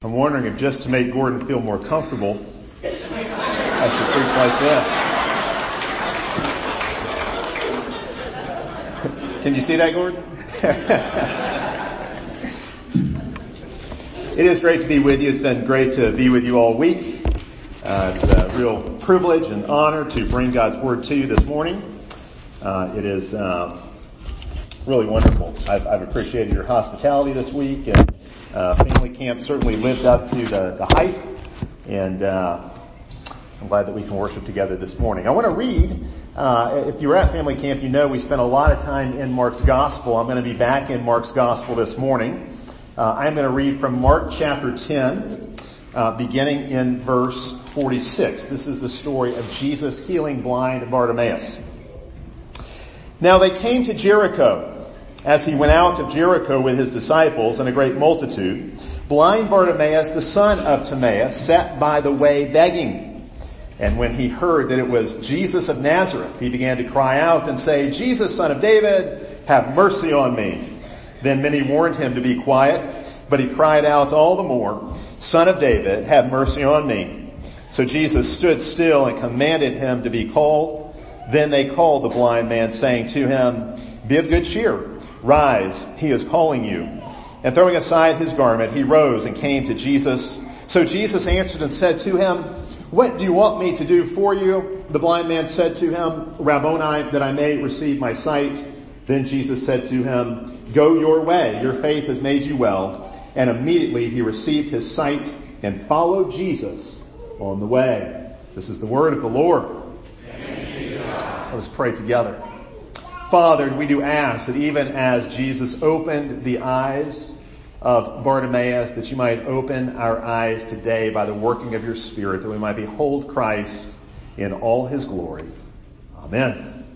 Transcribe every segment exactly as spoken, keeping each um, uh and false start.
I'm wondering if just to make Gordon feel more comfortable, I should preach like this. Can you see that, Gordon? It is great to be with you. It's been great to be with you all week. Uh, it's a real privilege and honor to bring God's Word to you this morning. Uh, it is uh, really wonderful. I've, I've appreciated your hospitality this week, and uh, family camp certainly lived up to the, the hype, and uh, I'm glad that we can worship together this morning. I want to read, uh, if you were at family camp, you know we spent a lot of time in Mark's Gospel. I'm going to be back in Mark's Gospel this morning. Uh, I'm going to read from Mark chapter ten, uh, beginning in verse forty-six. This is the story of Jesus healing blind Bartimaeus. Now they came to Jericho. As he went out of Jericho with his disciples and a great multitude, blind Bartimaeus, the son of Timaeus, sat by the way begging. And when he heard that it was Jesus of Nazareth, he began to cry out and say, "Jesus, son of David, have mercy on me." Then many warned him to be quiet, but he cried out all the more, "Son of David, have mercy on me." So Jesus stood still and commanded him to be called. Then they called the blind man, saying to him, "Be of good cheer. Rise, he is calling you." And throwing aside his garment, he rose and came to Jesus. So Jesus answered and said to him, "What do you want me to do for you?" The blind man said to him, "Rabboni, that I may receive my sight." Then Jesus said to him, "Go your way, your faith has made you well." And immediately he received his sight and followed Jesus on the way. This is the word of the Lord. Let us pray together. Father, we do ask that even as Jesus opened the eyes of Bartimaeus, that you might open our eyes today by the working of your Spirit, that we might behold Christ in all his glory. Amen.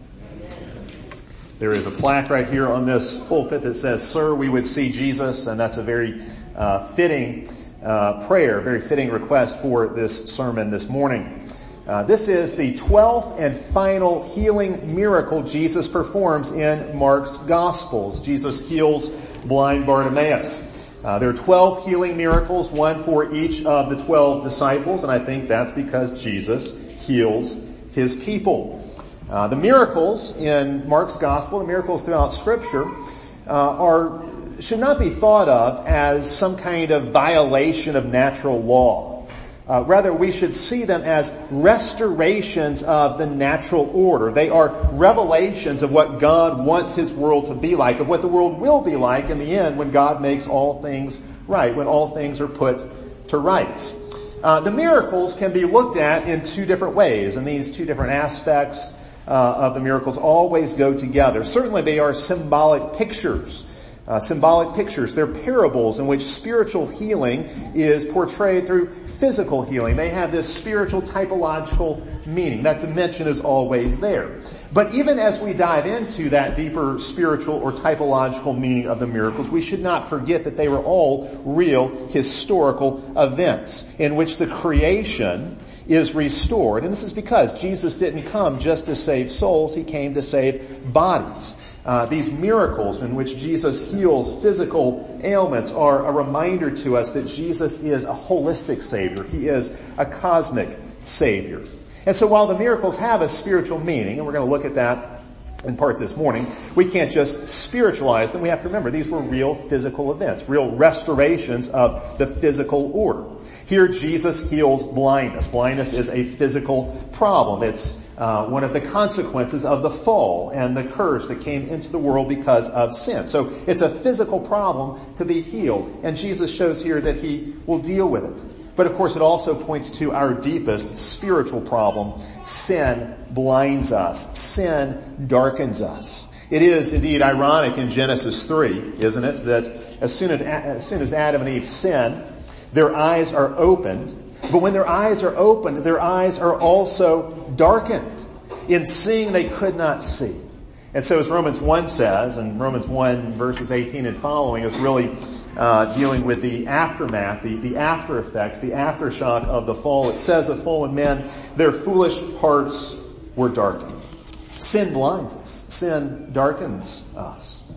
There is a plaque right here on this pulpit that says, "Sir, we would see Jesus," and that's a very uh, fitting uh, prayer, very fitting request for this sermon this morning. Uh, this is the twelfth and final healing miracle Jesus performs in Mark's Gospels. Jesus heals blind Bartimaeus. Uh, there are twelve healing miracles, one for each of the twelve disciples, and I think that's because Jesus heals his people. Uh, the miracles in Mark's Gospel, the miracles throughout Scripture, uh, are should not be thought of as some kind of violation of natural law. Uh, rather, we should see them as restorations of the natural order. They are revelations of what God wants his world to be like, of what the world will be like in the end when God makes all things right, when all things are put to rights. Uh, the miracles can be looked at in two different ways, and these two different aspects uh, of the miracles always go together. Certainly they are symbolic pictures. Uh, symbolic pictures. They're parables in which spiritual healing is portrayed through physical healing. They have this spiritual typological meaning. That dimension is always there. But even as we dive into that deeper spiritual or typological meaning of the miracles, we should not forget that they were all real historical events in which the creation is restored. And this is because Jesus didn't come just to save souls. He came to save bodies. Uh, these miracles in which Jesus heals physical ailments are a reminder to us that Jesus is a holistic Savior. He is a cosmic Savior. And so while the miracles have a spiritual meaning, and we're going to look at that in part this morning, we can't just spiritualize them. We have to remember these were real physical events, real restorations of the physical order. Here Jesus heals blindness. Blindness is a physical problem. It's Uh, one of the consequences of the fall and the curse that came into the world because of sin. So it's a physical problem to be healed, and Jesus shows here that he will deal with it. But of course it also points to our deepest spiritual problem. Sin blinds us. Sin darkens us. It is indeed ironic in Genesis three, isn't it, that as soon as, as soon as Adam and Eve sin, their eyes are opened. But when their eyes are opened, their eyes are also darkened. In seeing, they could not see. And so as Romans one says, and Romans one verses eighteen and following is really uh, dealing with the aftermath, the, the after effects, the aftershock of the fall. It says of fallen men, their foolish hearts were darkened. Sin blinds us. Sin darkens us.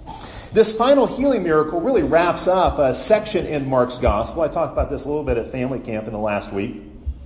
This final healing miracle really wraps up a section in Mark's gospel. I talked about this a little bit at family camp in the last week.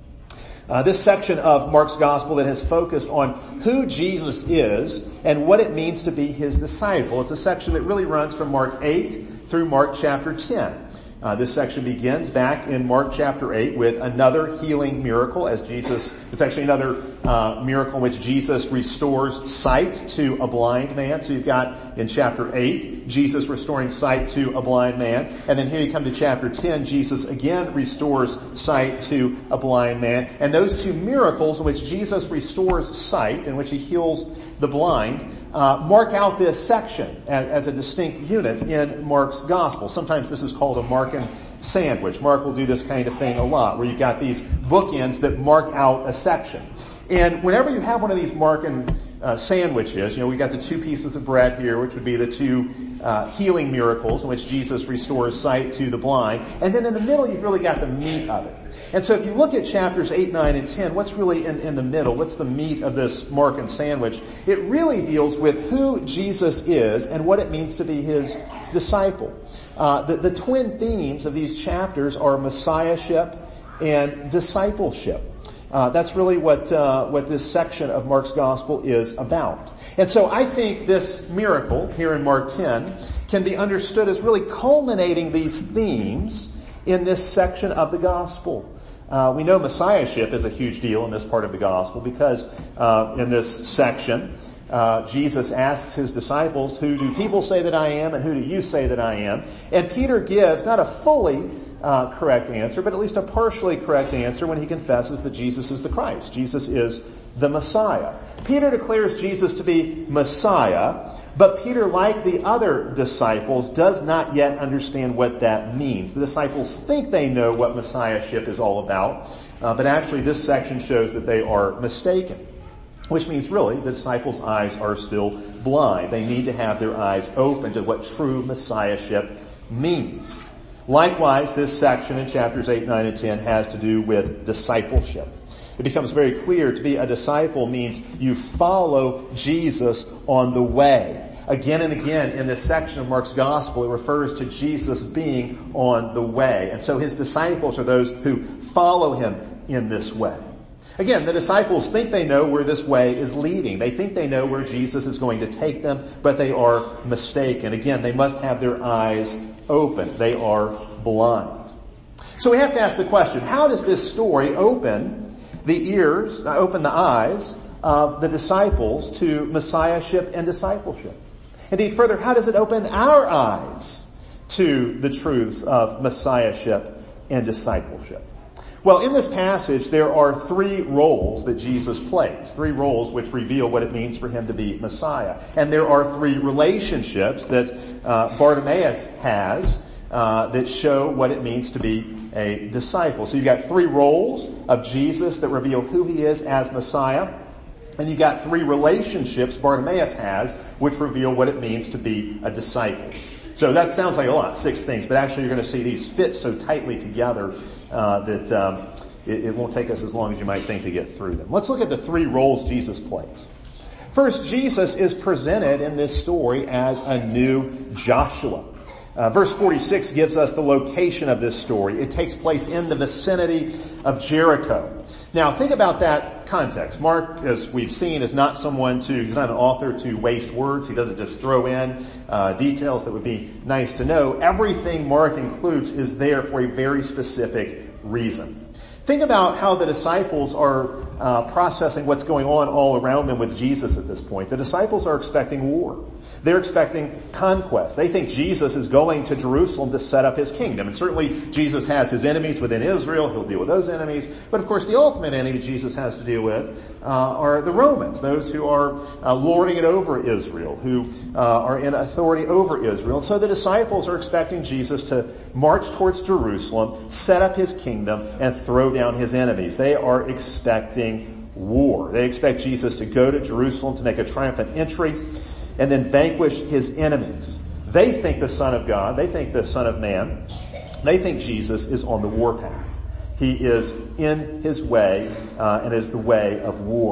Uh, this section of Mark's gospel that has focused on who Jesus is and what it means to be his disciple. It's a section that really runs from Mark eight through Mark chapter ten. Uh, this section begins back in Mark chapter eight with another healing miracle as Jesus, it's actually another uh, miracle in which Jesus restores sight to a blind man. So you've got in chapter eight, Jesus restoring sight to a blind man. And then here you come to chapter ten, Jesus again restores sight to a blind man. And those two miracles in which Jesus restores sight, in which he heals the blind, Uh, mark out this section as, as a distinct unit in Mark's gospel. Sometimes this is called a Markan sandwich. Mark will do this kind of thing a lot, where you've got these bookends that mark out a section. And whenever you have one of these Markan uh, sandwiches, you know, we've got the two pieces of bread here, which would be the two uh, healing miracles in which Jesus restores sight to the blind. And then in the middle, you've really got the meat of it. And so if you look at chapters eight, nine, and ten, what's really in, in the middle? What's the meat of this Markan sandwich? It really deals with who Jesus is and what it means to be his disciple. Uh, the, the twin themes of these chapters are messiahship and discipleship. Uh, that's really what uh, what this section of Mark's gospel is about. And so I think this miracle here in Mark ten can be understood as really culminating these themes in this section of the gospel. Uh, we know messiahship is a huge deal in this part of the gospel because uh, in this section, uh, Jesus asks his disciples, who do people say that I am and who do you say that I am? And Peter gives not a fully uh, correct answer, but at least a partially correct answer when he confesses that Jesus is the Christ. Jesus is the Messiah. Peter declares Jesus to be Messiah, but Peter, like the other disciples, does not yet understand what that means. The disciples think they know what messiahship is all about, uh, but actually this section shows that they are mistaken, which means really the disciples' eyes are still blind. They need to have their eyes open to what true messiahship means. Likewise, this section in chapters eight, nine, and ten has to do with discipleship. It becomes very clear to be a disciple means you follow Jesus on the way. Again and again in this section of Mark's gospel, it refers to Jesus being on the way. And so his disciples are those who follow him in this way. Again, the disciples think they know where this way is leading. They think they know where Jesus is going to take them, but they are mistaken. Again, they must have their eyes open. They are blind. So we have to ask the question, how does this story open the ears, uh, open the eyes of the disciples to messiahship and discipleship? Indeed, further, how does it open our eyes to the truths of messiahship and discipleship? Well, in this passage, there are three roles that Jesus plays, three roles which reveal what it means for him to be Messiah. And there are three relationships that uh, Bartimaeus has uh, that show what it means to be a disciple. So you've got three roles of Jesus that reveal who he is as Messiah. And you've got three relationships Bartimaeus has which reveal what it means to be a disciple. So that sounds like a lot, six things, but actually you're going to see these fit so tightly together uh, that um, it, it won't take us as long as you might think to get through them. Let's look at the three roles Jesus plays. First, Jesus is presented in this story as a new Joshua. Uh, verse forty-six gives us the location of this story. It takes place in the vicinity of Jericho. Now, think about that context. Mark, as we've seen, is not someone to, he's not an author to waste words. He doesn't just throw in uh, details that would be nice to know. Everything Mark includes is there for a very specific reason. Think about how the disciples are uh, processing what's going on all around them with Jesus at this point. The disciples are expecting war. They're expecting conquest. They think Jesus is going to Jerusalem to set up his kingdom. And certainly Jesus has his enemies within Israel. He'll deal with those enemies. But of course the ultimate enemy Jesus has to deal with uh, are the Romans, those who are uh, lording it over Israel, who uh, are in authority over Israel. And so the disciples are expecting Jesus to march towards Jerusalem, set up his kingdom, and throw down his enemies. They are expecting war. They expect Jesus to go to Jerusalem to make a triumphant entry and then vanquish his enemies. They think the Son of God, they think the Son of Man, they think Jesus is on the warpath. He is in his way, uh, and is the way of war.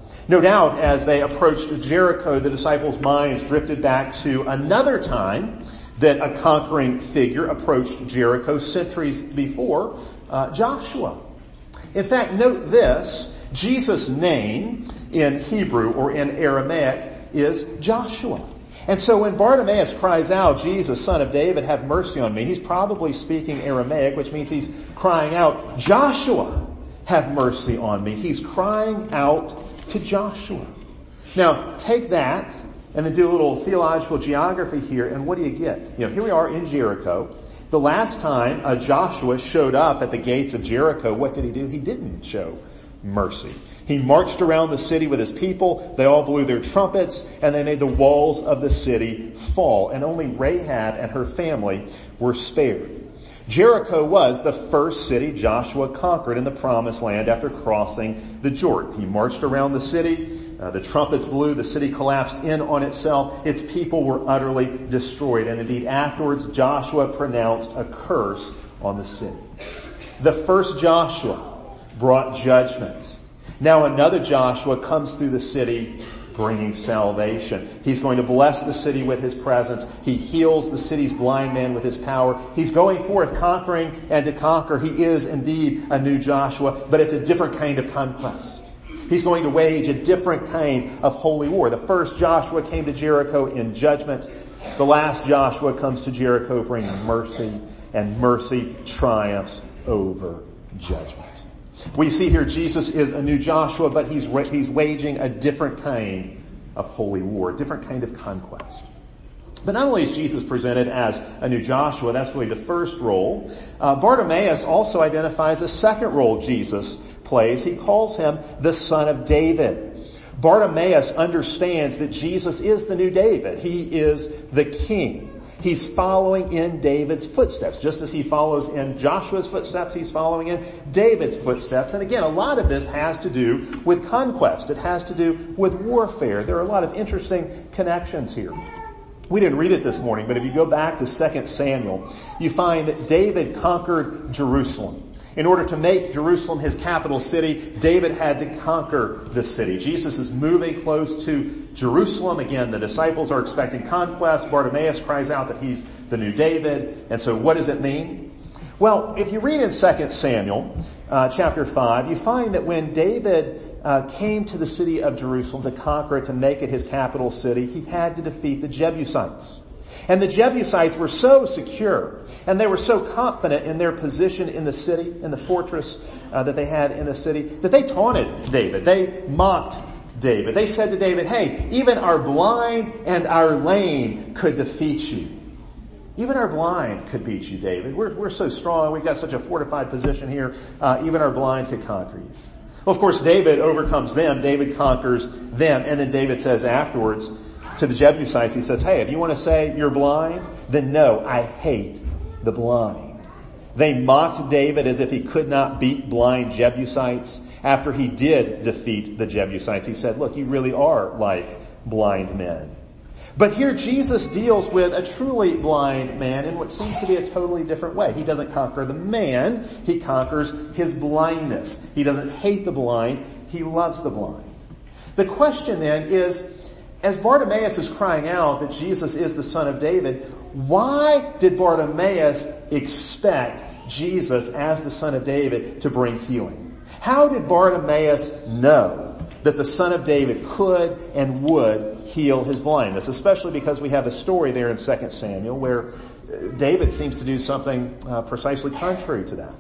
No doubt, as they approached Jericho, the disciples' minds drifted back to another time that a conquering figure approached Jericho centuries before, uh, Joshua. In fact, note this, Jesus' name in Hebrew or in Aramaic is Joshua. And so when Bartimaeus cries out, Jesus, Son of David, have mercy on me, he's probably speaking Aramaic, which means he's crying out, Joshua, have mercy on me. He's crying out to Joshua. Now, take that and then do a little theological geography here, and what do you get? You know, here we are in Jericho. The last time uh, Joshua showed up at the gates of Jericho, what did he do? He didn't show mercy. He marched around the city with his people. They all blew their trumpets, and they made the walls of the city fall. And only Rahab and her family were spared. Jericho was the first city Joshua conquered in the Promised Land after crossing the Jordan. He marched around the city. Uh, the trumpets blew. The city collapsed in on itself. Its people were utterly destroyed. And indeed, afterwards, Joshua pronounced a curse on the city. The first Joshua brought judgment. Now another Joshua comes through the city bringing salvation. He's going to bless the city with his presence. He heals the city's blind man with his power. He's going forth conquering and to conquer. He is indeed a new Joshua, but it's a different kind of conquest. He's going to wage a different kind of holy war. The first Joshua came to Jericho in judgment. The last Joshua comes to Jericho bringing mercy, and mercy triumphs over judgment. We see here Jesus is a new Joshua, but he's he's waging a different kind of holy war, a different kind of conquest. But not only is Jesus presented as a new Joshua, that's really the first role. Uh, Bartimaeus also identifies a second role Jesus plays. He calls him the Son of David. Bartimaeus understands that Jesus is the new David. He is the King. He's following in David's footsteps. Just as he follows in Joshua's footsteps, he's following in David's footsteps. And again, a lot of this has to do with conquest. It has to do with warfare. There are a lot of interesting connections here. We didn't read it this morning, but if you go back to Second Samuel, you find that David conquered Jerusalem. In order to make Jerusalem his capital city, David had to conquer the city. Jesus is moving close to Jerusalem. Again, the disciples are expecting conquest. Bartimaeus cries out that he's the new David. And so what does it mean? Well, if you read in Second Samuel, uh, chapter five, you find that when David uh, came to the city of Jerusalem to conquer it, to make it his capital city, he had to defeat the Jebusites. And the Jebusites were so secure, and they were so confident in their position in the city, in the fortress uh, that they had in the city, that they taunted David. They mocked David. They said to David, hey, even our blind and our lame could defeat you. Even our blind could beat you, David. We're, we're so strong. We've got such a fortified position here. Uh, even our blind could conquer you. Well, of course, David overcomes them. David conquers them. And then David says afterwards to the Jebusites, he says, hey, if you want to say you're blind, then no, I hate the blind. They mocked David as if he could not beat blind Jebusites. After he did defeat the Jebusites, he said, look, you really are like blind men. But here Jesus deals with a truly blind man in what seems to be a totally different way. He doesn't conquer the man, he conquers his blindness. He doesn't hate the blind, he loves the blind. The question then is, as Bartimaeus is crying out that Jesus is the Son of David, why did Bartimaeus expect Jesus as the Son of David to bring healing? How did Bartimaeus know that the Son of David could and would heal his blindness? Especially because we have a story there in Second Samuel where David seems to do something uh, precisely contrary to that.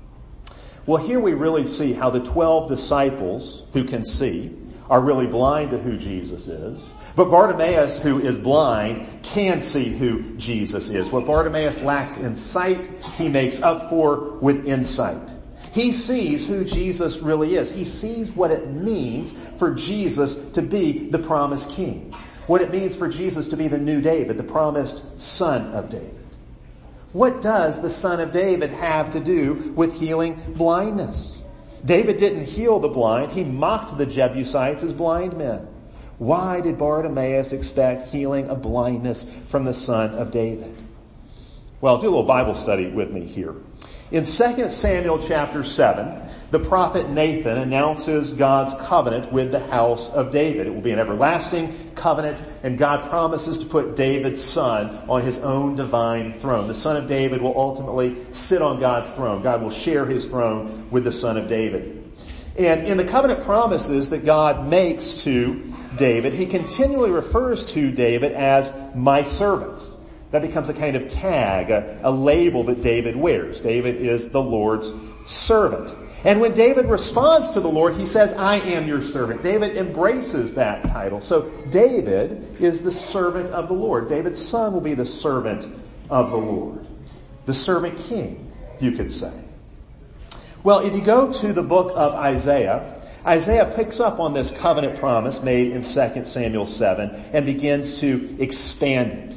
Well, here we really see how the twelve disciples who can see are really blind to who Jesus is. But Bartimaeus, who is blind, can see who Jesus is. What Bartimaeus lacks in sight, he makes up for with insight. He sees who Jesus really is. He sees what it means for Jesus to be the promised king. What it means for Jesus to be the new David, the promised son of David. What does the Son of David have to do with healing blindness? David didn't heal the blind. He mocked the Jebusites as blind men. Why did Bartimaeus expect healing of blindness from the Son of David? Well, do a little Bible study with me here. In Second Samuel chapter seven, the prophet Nathan announces God's covenant with the house of David. It will be an everlasting covenant, and God promises to put David's son on his own divine throne. The son of David will ultimately sit on God's throne. God will share his throne with the son of David. And in the covenant promises that God makes to David, he continually refers to David as my servant. That becomes a kind of tag, a, a label that David wears. David is the Lord's servant. And when David responds to the Lord, he says, I am your servant. David embraces that title. So David is the servant of the Lord. David's son will be the servant of the Lord. The servant king, you could say. Well, if you go to the book of Isaiah, Isaiah picks up on this covenant promise made in Second Samuel seven and begins to expand it.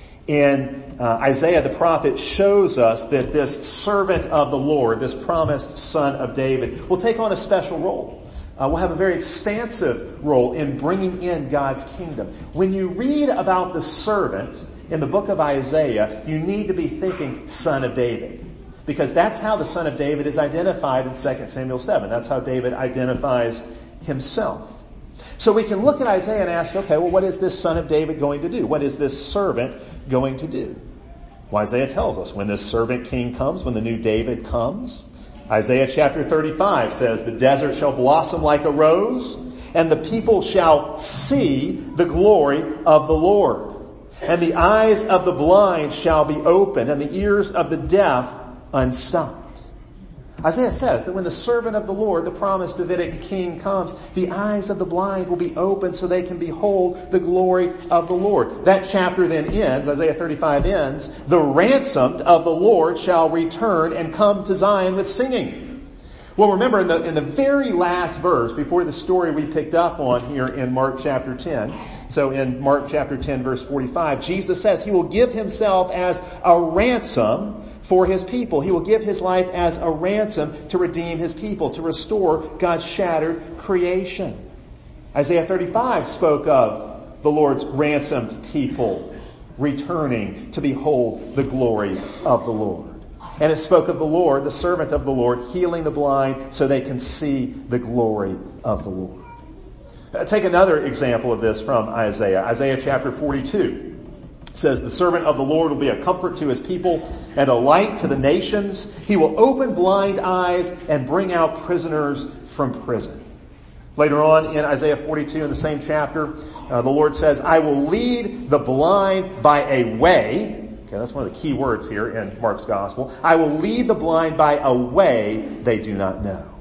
And uh, Isaiah the prophet shows us that this servant of the Lord, this promised son of David, will take on a special role. Uh, will have a very expansive role in bringing in God's kingdom. When you read about the servant in the book of Isaiah, you need to be thinking son of David. Because that's how the son of David is identified in Second Samuel seven. That's how David identifies himself. So we can look at Isaiah and ask, okay, well, what is this son of David going to do? What is this servant going to do? Well, Isaiah tells us when this servant king comes, when the new David comes. Isaiah chapter thirty-five says, the desert shall blossom like a rose, and the people shall see the glory of the Lord. And the eyes of the blind shall be opened, and the ears of the deaf unstopped. Isaiah says that when the servant of the Lord, the promised Davidic king, comes, the eyes of the blind will be opened so they can behold the glory of the Lord. That chapter then ends, Isaiah thirty-five ends, the ransomed of the Lord shall return and come to Zion with singing. Well, remember in the, in the very last verse, before the story we picked up on here in Mark chapter ten, so in Mark chapter ten verse forty-five, Jesus says he will give himself as a ransom for his people. He will give his life as a ransom to redeem his people, to restore God's shattered creation. Isaiah thirty-five spoke of the Lord's ransomed people returning to behold the glory of the Lord. And it spoke of the Lord, the servant of the Lord, healing the blind so they can see the glory of the Lord. Uh, take another example of this from Isaiah. Isaiah chapter forty-two. Says, the servant of the Lord will be a comfort to his people and a light to the nations. He will open blind eyes and bring out prisoners from prison. Later on in Isaiah forty-two in the same chapter, uh, the Lord says, I will lead the blind by a way. Okay, that's one of the key words here in Mark's gospel. I will lead the blind by a way they do not know.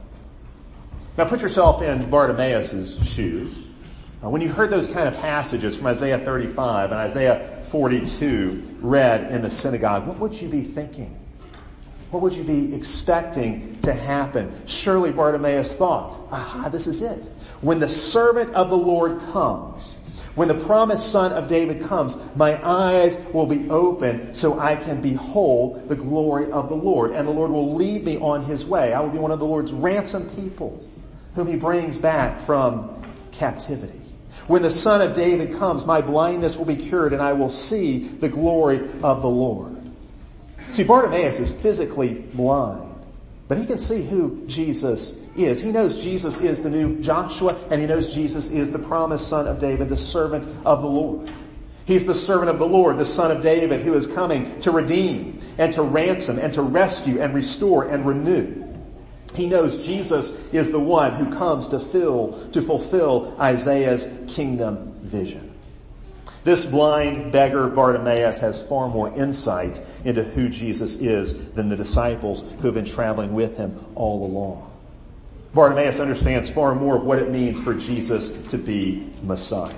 Now put yourself in Bartimaeus' shoes. Uh, when you heard those kind of passages from Isaiah thirty-five and Isaiah forty-two read in the synagogue, what would you be thinking? What would you be expecting to happen? Surely Bartimaeus thought, aha, this is it. When the servant of the Lord comes, when the promised son of David comes, my eyes will be open so I can behold the glory of the Lord. And the Lord will lead me on his way. I will be one of the Lord's ransomed people whom he brings back from captivity. When the son of David comes, my blindness will be cured and I will see the glory of the Lord. See, Bartimaeus is physically blind, but he can see who Jesus is. He knows Jesus is the new Joshua, and he knows Jesus is the promised son of David, the servant of the Lord. He's the servant of the Lord, the son of David, who is coming to redeem and to ransom and to rescue and restore and renew. He knows Jesus is the one who comes to fill, to fulfill Isaiah's kingdom vision. This blind beggar Bartimaeus has far more insight into who Jesus is than the disciples who have been traveling with him all along. Bartimaeus understands far more of what it means for Jesus to be Messiah.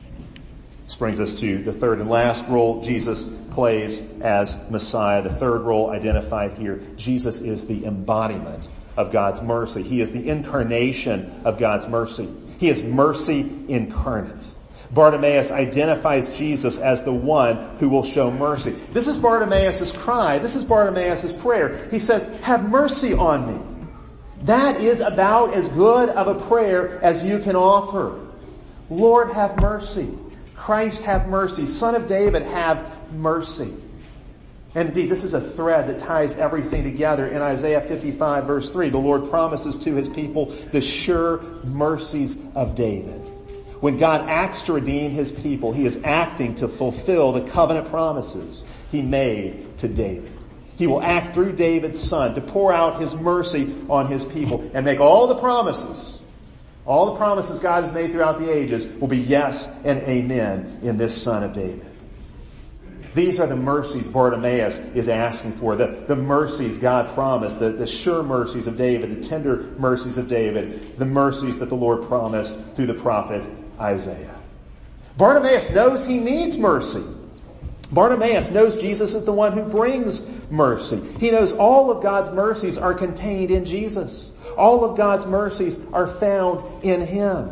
This brings us to the third and last role Jesus plays as Messiah. The third role identified here, Jesus is the embodiment of God's mercy. He is the incarnation of God's mercy. He is mercy incarnate. Bartimaeus identifies Jesus as the one who will show mercy. This is Bartimaeus' cry. This is Bartimaeus' prayer. He says, have mercy on me. That is about as good of a prayer as you can offer. Lord, have mercy. Christ, have mercy. Son of David, have mercy. And indeed, this is a thread that ties everything together. In Isaiah fifty-five verse three, the Lord promises to his people the sure mercies of David. When God acts to redeem his people, he is acting to fulfill the covenant promises he made to David. He will act through David's son to pour out his mercy on his people and make all the promises, all the promises God has made throughout the ages will be yes and amen in this son of David. These are the mercies Bartimaeus is asking for, the, the mercies God promised, the, the sure mercies of David, the tender mercies of David, the mercies that the Lord promised through the prophet Isaiah. Bartimaeus knows he needs mercy. Bartimaeus knows Jesus is the one who brings mercy. He knows all of God's mercies are contained in Jesus. All of God's mercies are found in him.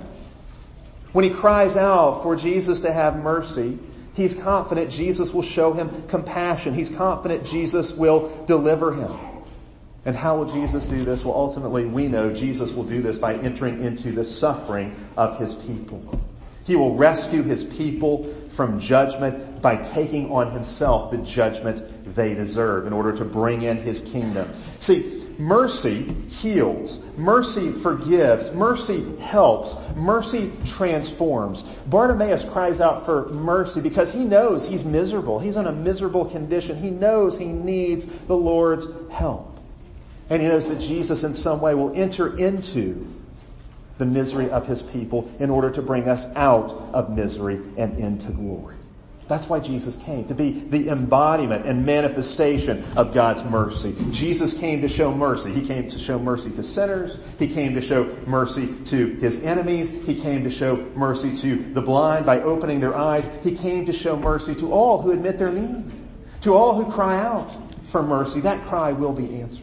When he cries out for Jesus to have mercy, he's confident Jesus will show him compassion. He's confident Jesus will deliver him. And how will Jesus do this? Well, ultimately, we know Jesus will do this by entering into the suffering of his people. He will rescue his people from judgment by taking on himself the judgment they deserve in order to bring in his kingdom. See, mercy heals. Mercy forgives. Mercy helps. Mercy transforms. Bartimaeus cries out for mercy because he knows he's miserable. He's in a miserable condition. He knows he needs the Lord's help. And he knows that Jesus in some way will enter into the misery of his people in order to bring us out of misery and into glory. That's why Jesus came, to be the embodiment and manifestation of God's mercy. Jesus came to show mercy. He came to show mercy to sinners. He came to show mercy to his enemies. He came to show mercy to the blind by opening their eyes. He came to show mercy to all who admit their need, to all who cry out for mercy. That cry will be answered.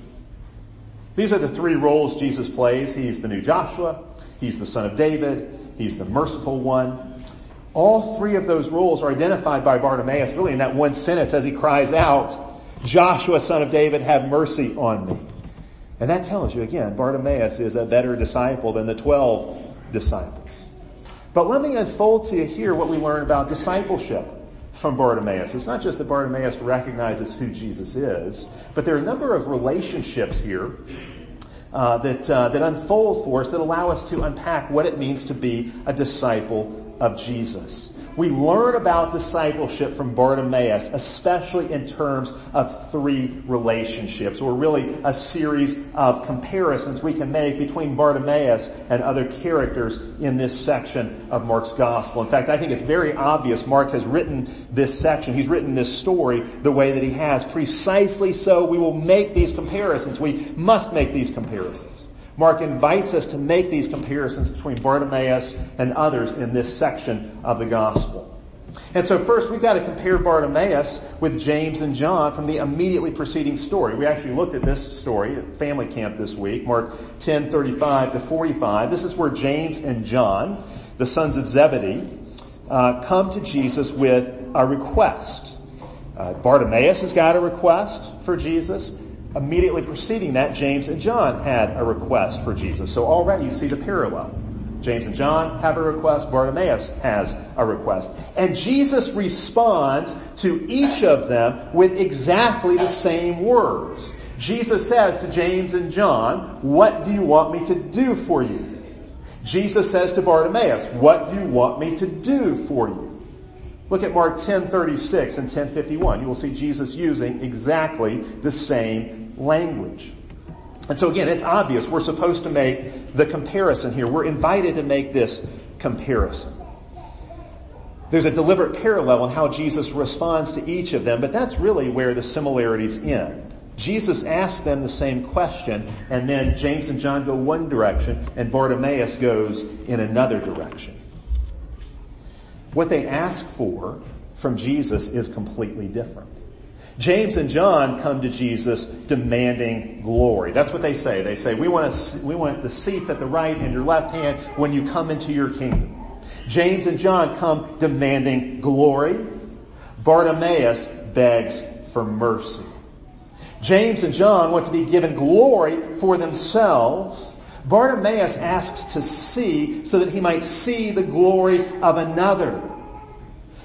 These are the three roles Jesus plays. He's the new Joshua. He's the son of David. He's the merciful one. All three of those roles are identified by Bartimaeus really in that one sentence as he cries out, Joshua, son of David, have mercy on me. And that tells you again, Bartimaeus is a better disciple than the twelve disciples. But let me unfold to you here what we learn about discipleship from Bartimaeus. It's not just that Bartimaeus recognizes who Jesus is, but there are a number of relationships here Uh, that uh, that unfold for us that allow us to unpack what it means to be a disciple of Jesus. We learn about discipleship from Bartimaeus, especially in terms of three relationships, or really a series of comparisons we can make between Bartimaeus and other characters in this section of Mark's gospel. In fact, I think it's very obvious Mark has written this section. He's written this story the way that he has. Precisely so we will make these comparisons. We must make these comparisons. Mark invites us to make these comparisons between Bartimaeus and others in this section of the gospel. And so first we've got to compare Bartimaeus with James and John from the immediately preceding story. We actually looked at this story at family camp this week, Mark ten thirty-five to forty-five. This is where James and John, the sons of Zebedee, uh, come to Jesus with a request. Uh, Bartimaeus has got a request for Jesus. Immediately preceding that, James and John had a request for Jesus. So already you see the parallel. James and John have a request. Bartimaeus has a request. And Jesus responds to each of them with exactly the same words. Jesus says to James and John, what do you want me to do for you? Jesus says to Bartimaeus, what do you want me to do for you? Look at Mark ten thirty-six and ten fifty-one. You will see Jesus using exactly the same language. And so again, it's obvious we're supposed to make the comparison here. We're invited to make this comparison. There's a deliberate parallel in how Jesus responds to each of them, but that's really where the similarities end. Jesus asks them the same question, and then James and John go one direction, and Bartimaeus goes in another direction. What they ask for from Jesus is completely different. James and John come to Jesus demanding glory. That's what they say. They say, we want to, we want the seats at the right and your left hand when you come into your kingdom. James and John come demanding glory. Bartimaeus begs for mercy. James and John want to be given glory for themselves. Bartimaeus asks to see so that he might see the glory of another.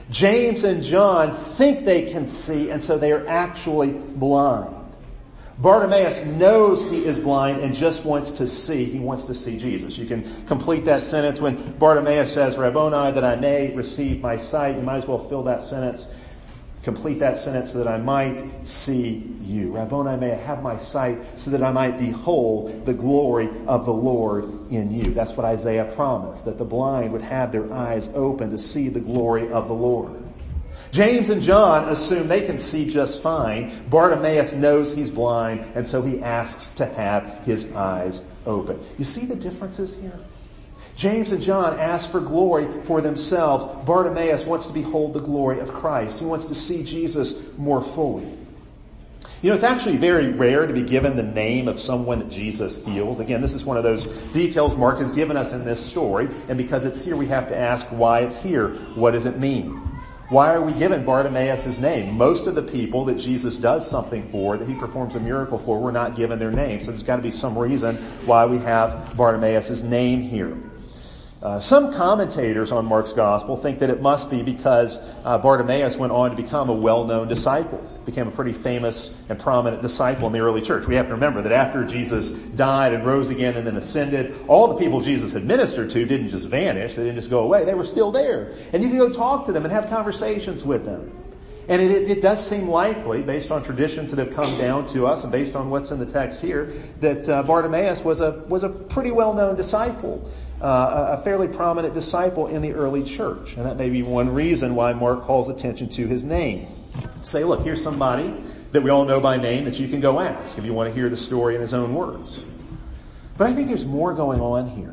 James and John think they can see, and so they are actually blind. Bartimaeus knows he is blind and just wants to see. He wants to see Jesus. You can complete that sentence when Bartimaeus says, Rabboni, that I may receive my sight. You might as well fill that sentence. Complete that sentence so that I might see you. Rabboni, may I have my sight so that I might behold the glory of the Lord in you. That's what Isaiah promised, that the blind would have their eyes open to see the glory of the Lord. James and John assume they can see just fine. Bartimaeus knows he's blind, and so he asks to have his eyes open. You see the differences here? James and John ask for glory for themselves. Bartimaeus wants to behold the glory of Christ. He wants to see Jesus more fully. You know, it's actually very rare to be given the name of someone that Jesus heals. Again, this is one of those details Mark has given us in this story, and because it's here, we have to ask why it's here. What does it mean? Why are we given Bartimaeus' name? Most of the people that Jesus does something for, that he performs a miracle for, were not given their name. So there's got to be some reason why we have Bartimaeus' name here. Uh, some commentators on Mark's gospel think that it must be because uh, Bartimaeus went on to become a well-known disciple, became a pretty famous and prominent disciple in the early church. We have to remember that after Jesus died and rose again and then ascended, all the people Jesus had ministered to didn't just vanish, they didn't just go away, they were still there. And you can go talk to them and have conversations with them. And it, it does seem likely, based on traditions that have come down to us and based on what's in the text here, that uh, Bartimaeus was a was a pretty well-known disciple, uh, a fairly prominent disciple in the early church. And that may be one reason why Mark calls attention to his name. Say, look, here's somebody that we all know by name that you can go ask if you want to hear the story in his own words. But I think there's more going on here.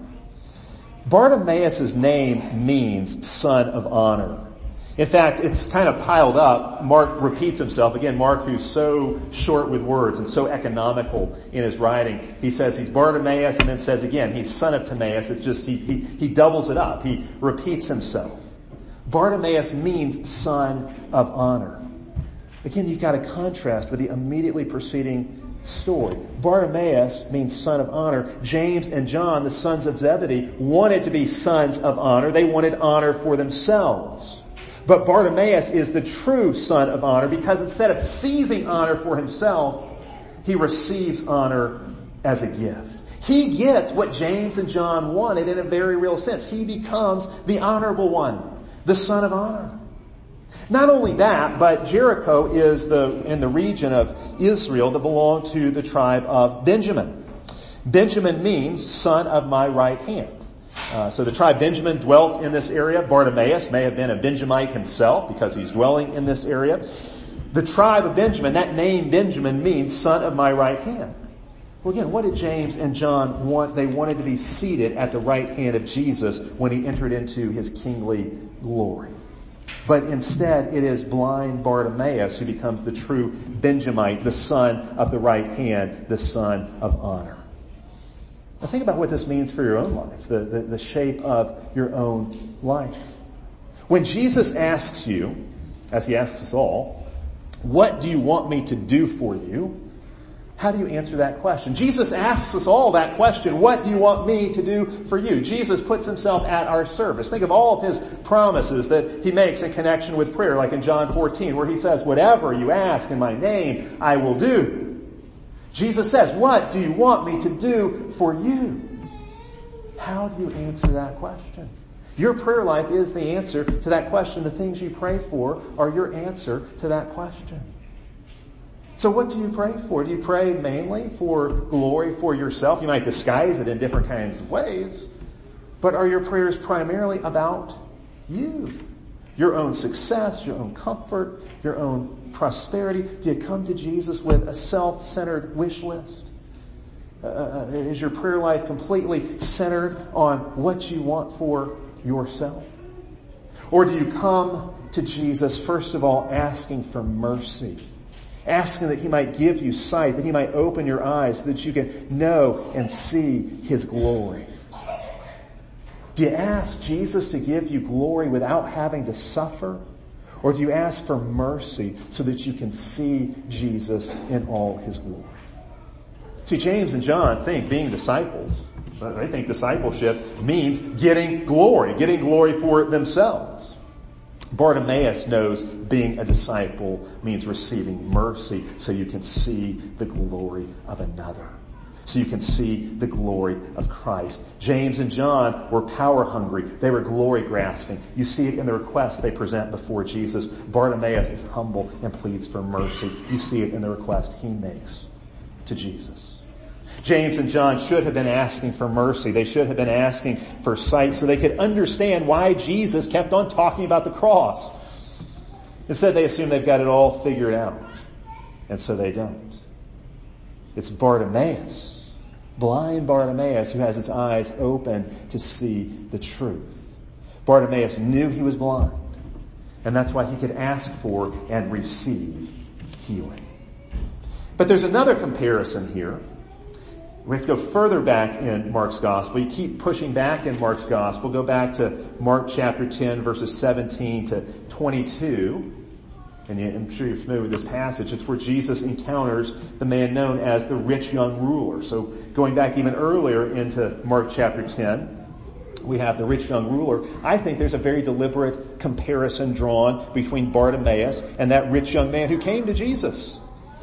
Bartimaeus' name means son of honor. In fact, it's kind of piled up. Mark repeats himself. Again, Mark, who's so short with words and so economical in his writing, he says he's Bartimaeus and then says again, he's son of Timaeus. It's just, he, he, he doubles it up. He repeats himself. Bartimaeus means son of honor. Again, you've got a contrast with the immediately preceding story. Bartimaeus means son of honor. James and John, the sons of Zebedee, wanted to be sons of honor. They wanted honor for themselves. But Bartimaeus is the true son of honor because instead of seizing honor for himself, he receives honor as a gift. He gets what James and John wanted in a very real sense. He becomes the honorable one, the son of honor. Not only that, but Jericho is the in the region of Israel that belonged to the tribe of Benjamin. Benjamin means son of my right hand. Uh, so the tribe Benjamin dwelt in this area. Bartimaeus may have been a Benjamite himself because he's dwelling in this area. The tribe of Benjamin, that name Benjamin means son of my right hand. Well, again, what did James and John want? They wanted to be seated at the right hand of Jesus when he entered into his kingly glory. But instead, it is blind Bartimaeus who becomes the true Benjamite, the son of the right hand, the son of honor. Now think about what this means for your own life, the, the, the shape of your own life. When Jesus asks you, as he asks us all, what do you want me to do for you? How do you answer that question? Jesus asks us all that question. What do you want me to do for you? Jesus puts himself at our service. Think of all of his promises that he makes in connection with prayer, like in John fourteen, where he says, whatever you ask in my name, I will do. Jesus says, what do you want me to do for you? How do you answer that question? Your prayer life is the answer to that question. The things you pray for are your answer to that question. So what do you pray for? Do you pray mainly for glory for yourself? You might disguise it in different kinds of ways. But are your prayers primarily about you? Your own success, your own comfort, your own prosperity? Do you come to Jesus with a self-centered wish list? Uh, is your prayer life completely centered on what you want for yourself? Or do you come to Jesus, first of all, asking for mercy? Asking that he might give you sight, that he might open your eyes so that you can know and see his glory. Do you ask Jesus to give you glory without having to suffer? Or do you ask for mercy so that you can see Jesus in all his glory? See, James and John think being disciples, they think discipleship means getting glory, getting glory for themselves. Bartimaeus knows being a disciple means receiving mercy so you can see the glory of another. So you can see the glory of Christ. James and John were power hungry. They were glory grasping. You see it in the request they present before Jesus. Bartimaeus is humble and pleads for mercy. You see it in the request he makes to Jesus. James and John should have been asking for mercy. They should have been asking for sight so they could understand why Jesus kept on talking about the cross. Instead, they assume they've got it all figured out. And so they don't. It's Bartimaeus, blind Bartimaeus, who has his eyes open to see the truth. Bartimaeus knew he was blind, and that's why he could ask for and receive healing. But there's another comparison here. We have to go further back in Mark's gospel. You keep pushing back in Mark's gospel. Go back to Mark chapter ten, verses seventeen to twenty-two. And I'm sure you're familiar with this passage. It's where Jesus encounters the man known as the rich young ruler. So going back even earlier into Mark chapter ten, we have the rich young ruler. I think there's a very deliberate comparison drawn between Bartimaeus and that rich young man who came to Jesus.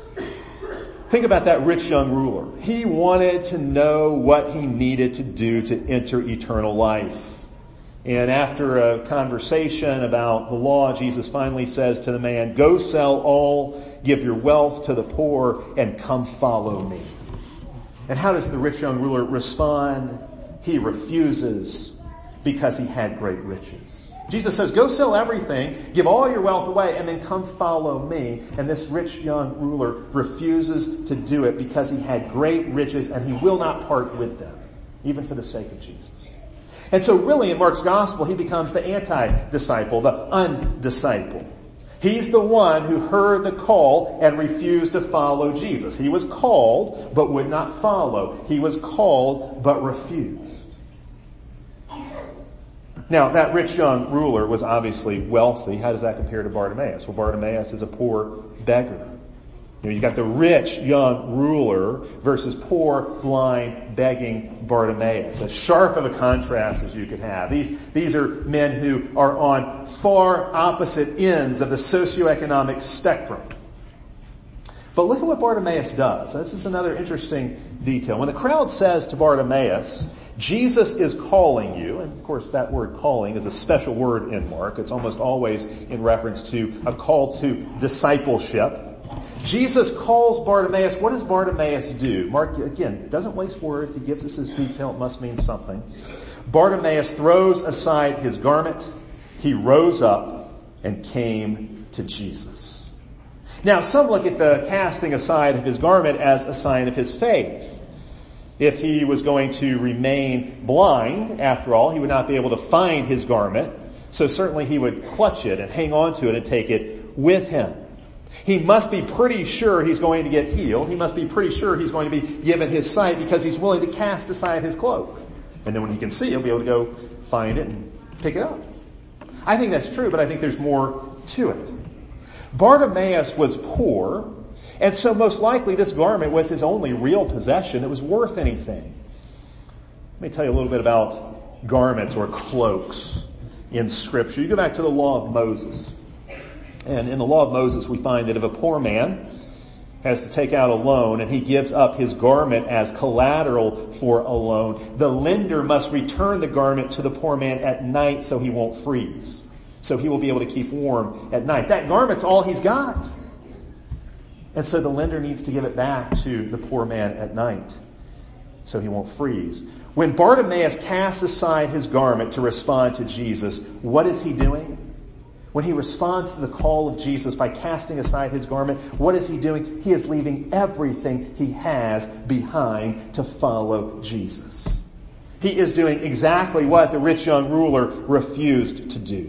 Think about that rich young ruler. He wanted to know what he needed to do to enter eternal life. And after a conversation about the law, Jesus finally says to the man, "Go sell all, give your wealth to the poor, and come follow me." And how does the rich young ruler respond? He refuses because he had great riches. Jesus says, "Go sell everything, give all your wealth away, and then come follow me." And this rich young ruler refuses to do it because he had great riches and he will not part with them, even for the sake of Jesus. And so really in Mark's gospel, he becomes the anti-disciple, the undisciple. He's the one who heard the call and refused to follow Jesus. He was called, but would not follow. He was called, but refused. Now, that rich young ruler was obviously wealthy. How does that compare to Bartimaeus? Well, Bartimaeus is a poor beggar. You know, you got the rich young ruler versus poor, blind, begging Bartimaeus. As sharp of a contrast as you could have. These, these are men who are on far opposite ends of the socioeconomic spectrum. But look at what Bartimaeus does. This is another interesting detail. When the crowd says to Bartimaeus, "Jesus is calling you," and of course that word calling is a special word in Mark. It's almost always in reference to a call to discipleship. Jesus calls Bartimaeus. What does Bartimaeus do? Mark, again, doesn't waste words. He gives us his detail. It must mean something. Bartimaeus throws aside his garment. He rose up and came to Jesus. Now, some look at the casting aside of his garment as a sign of his faith. If he was going to remain blind, after all, he would not be able to find his garment. So certainly he would clutch it and hang on to it and take it with him. He must be pretty sure he's going to get healed. He must be pretty sure he's going to be given his sight because he's willing to cast aside his cloak. And then when he can see, he'll be able to go find it and pick it up. I think that's true, but I think there's more to it. Bartimaeus was poor, and so most likely this garment was his only real possession that was worth anything. Let me tell you a little bit about garments or cloaks in Scripture. You go back to the law of Moses. And in the law of Moses, we find that if a poor man has to take out a loan and he gives up his garment as collateral for a loan, the lender must return the garment to the poor man at night so he won't freeze. So he will be able to keep warm at night. That garment's all he's got. And so the lender needs to give it back to the poor man at night so he won't freeze. When Bartimaeus casts aside his garment to respond to Jesus, what is he doing? When he responds to the call of Jesus by casting aside his garment, what is he doing? He is leaving everything he has behind to follow Jesus. He is doing exactly what the rich young ruler refused to do.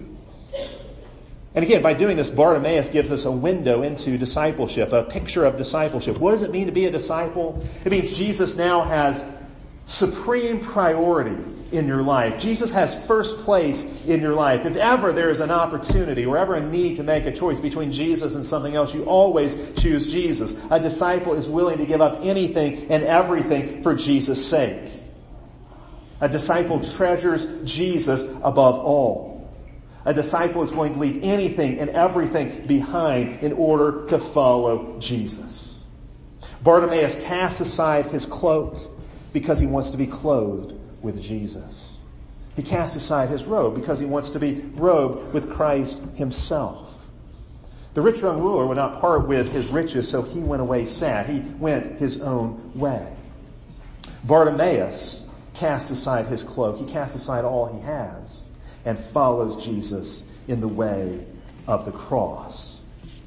And again, by doing this, Bartimaeus gives us a window into discipleship, a picture of discipleship. What does it mean to be a disciple? It means Jesus now has supreme priority in your life. Jesus has first place in your life. If ever there is an opportunity or ever a need to make a choice between Jesus and something else, you always choose Jesus. A disciple is willing to give up anything and everything for Jesus' sake. A disciple treasures Jesus above all. A disciple is going to leave anything and everything behind in order to follow Jesus. Bartimaeus casts aside his cloak because he wants to be clothed with Jesus. He casts aside his robe because he wants to be robed with Christ himself. The rich young ruler would not part with his riches, so he went away sad. He went his own way. Bartimaeus casts aside his cloak. He casts aside all he has and follows Jesus in the way of the cross.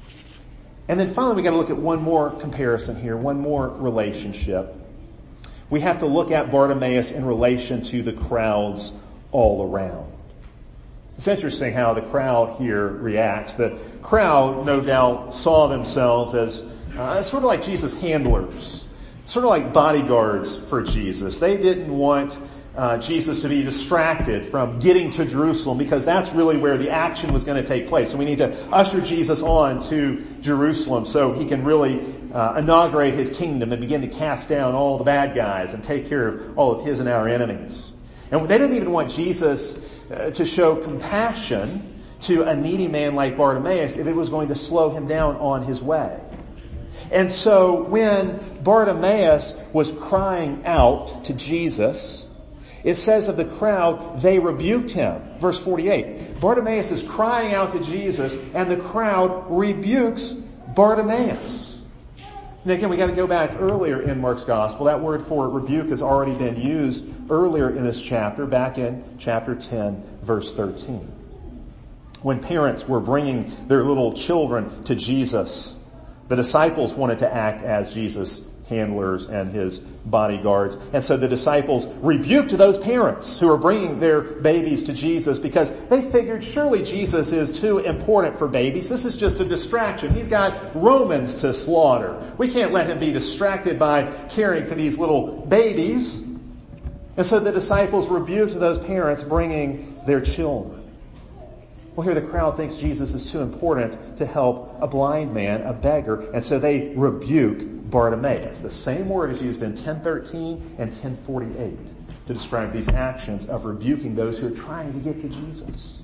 And then finally, we got to look at one more comparison here, one more relationship. We have to look at Bartimaeus in relation to the crowds all around. It's interesting how the crowd here reacts. The crowd, no doubt, saw themselves as uh, sort of like Jesus' handlers, sort of like bodyguards for Jesus. They didn't want uh, Jesus to be distracted from getting to Jerusalem because that's really where the action was going to take place. So we need to usher Jesus on to Jerusalem so he can really uh, inaugurate his kingdom and begin to cast down all the bad guys and take care of all of his and our enemies. And they didn't even want Jesus uh, to show compassion to a needy man like Bartimaeus if it was going to slow him down on his way. And so when Bartimaeus was crying out to Jesus, it says of the crowd, they rebuked him. Verse forty-eight. Bartimaeus is crying out to Jesus, and the crowd rebukes Bartimaeus. And again, we got to go back earlier in Mark's gospel. That word for rebuke has already been used earlier in this chapter, back in chapter ten, verse thirteen. When parents were bringing their little children to Jesus, the disciples wanted to act as Jesus' handlers and his bodyguards. And so the disciples rebuked those parents who were bringing their babies to Jesus because they figured surely Jesus is too important for babies. This is just a distraction. He's got Romans to slaughter. We can't let him be distracted by caring for these little babies. And so the disciples rebuked those parents bringing their children. Well, here the crowd thinks Jesus is too important to help a blind man, a beggar, and so they rebuke Bartimaeus. The same word is used in ten thirteen and ten forty-eight to describe these actions of rebuking those who are trying to get to Jesus.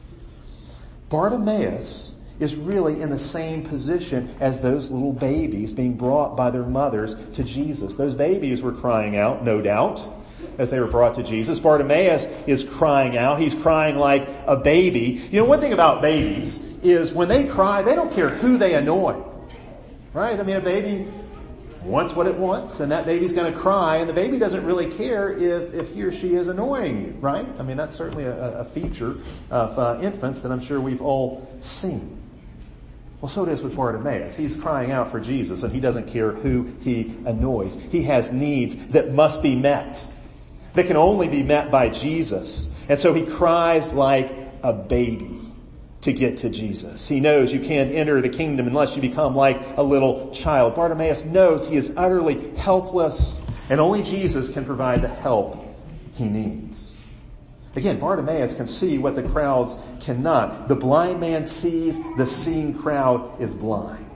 Bartimaeus is really in the same position as those little babies being brought by their mothers to Jesus. Those babies were crying out, no doubt, as they were brought to Jesus. Bartimaeus is crying out. He's crying like a baby. You know, one thing about babies is when they cry, they don't care who they annoy. Right? I mean, a baby wants what it wants, and that baby's going to cry, and the baby doesn't really care if, if he or she is annoying you. Right? I mean, that's certainly a, a feature of uh, infants that I'm sure we've all seen. Well, so it is with Bartimaeus. He's crying out for Jesus, and he doesn't care who he annoys. He has needs that must be met, that can only be met by Jesus. And so he cries like a baby to get to Jesus. He knows you can't enter the kingdom unless you become like a little child. Bartimaeus knows he is utterly helpless, and only Jesus can provide the help he needs. Again, Bartimaeus can see what the crowds cannot. The blind man sees, the seeing crowd is blind.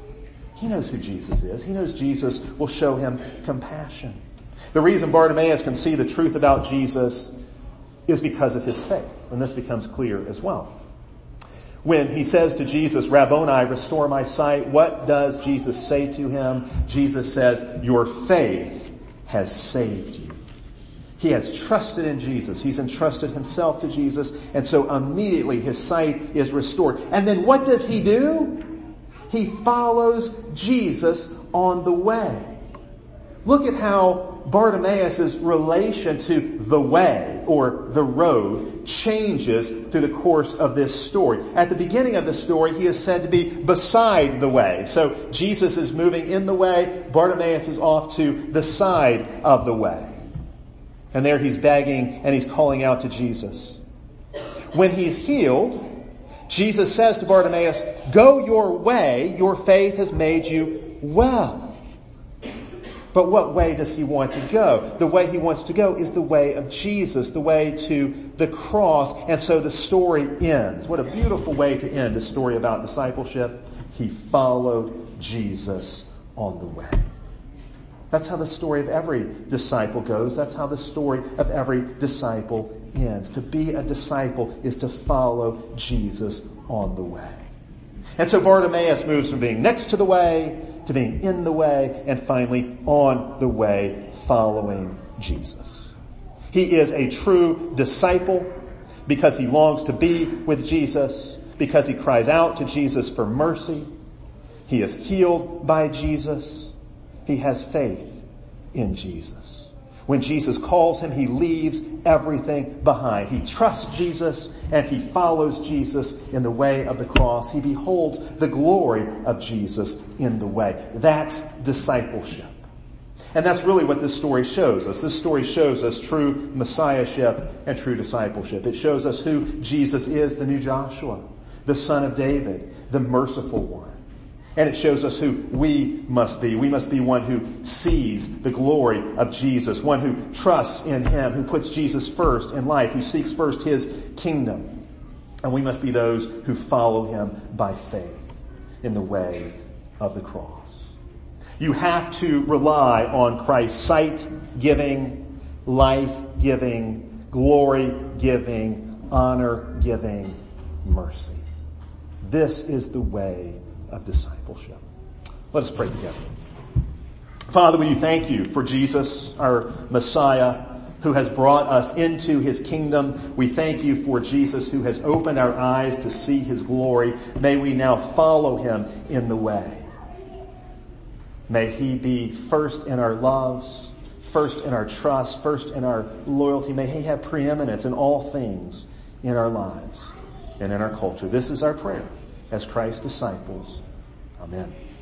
He knows who Jesus is. He knows Jesus will show him compassion. The reason Bartimaeus can see the truth about Jesus is because of his faith, and this becomes clear as well. When he says to Jesus, Rabboni, restore my sight, what does Jesus say to him? Jesus says, your faith has saved you. He has trusted in Jesus. He's entrusted himself to Jesus, and so immediately his sight is restored. And then what does he do? He follows Jesus on the way. Look at how Bartimaeus' relation to the way or the road changes through the course of this story. At the beginning of the story, he is said to be beside the way. So Jesus is moving in the way. Bartimaeus is off to the side of the way. And there he's begging and he's calling out to Jesus. When he's healed, Jesus says to Bartimaeus, go your way, your faith has made you well. But what way does he want to go? The way he wants to go is the way of Jesus, the way to the cross. And so the story ends. What a beautiful way to end a story about discipleship. He followed Jesus on the way. That's how the story of every disciple goes. That's how the story of every disciple ends. To be a disciple is to follow Jesus on the way. And so Bartimaeus moves from being next to the way to being in the way and finally on the way following Jesus. He is a true disciple because he longs to be with Jesus, because he cries out to Jesus for mercy. He is healed by Jesus. He has faith in Jesus. When Jesus calls him, he leaves everything behind. He trusts Jesus and he follows Jesus in the way of the cross. He beholds the glory of Jesus in the way. That's discipleship. And that's really what this story shows us. This story shows us true messiahship and true discipleship. It shows us who Jesus is, the new Joshua, the son of David, the merciful one. And it shows us who we must be. We must be one who sees the glory of Jesus, one who trusts in him, who puts Jesus first in life, who seeks first his kingdom. And we must be those who follow him by faith in the way of the cross. You have to rely on Christ's sight-giving, life-giving, glory-giving, honor-giving mercy. This is the way of discipleship. Let us pray together. Father, we thank you for Jesus, our Messiah, who has brought us into his kingdom. We thank you for Jesus, who has opened our eyes to see his glory. May we now follow him in the way. May he be first in our loves, first in our trust, first in our loyalty. May he have preeminence in all things in our lives and in our culture. This is our prayer as Christ's disciples. Amen.